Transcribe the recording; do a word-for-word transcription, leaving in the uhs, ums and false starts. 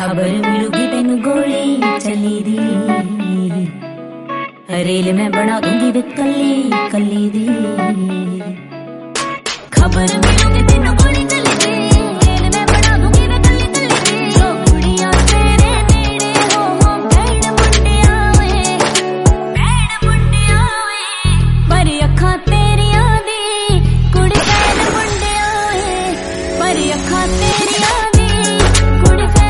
खबर मिलूगी तेनू गोली चली दी, रेल मैं बना दूंगी वे कली कली दी। खबर मिलूगी तेनू गोली चली दी, रेल मैं बना दूंगी वे कली कली दी। जो कुड़ियां तेरे नेड़े हो हो भैण मुंडिया वे, भैण मुंडिया वे, पर अखां तेरियां दी कुड़ी भैण मुंडिया वे, पर अखां तेरियां दी कुड़ी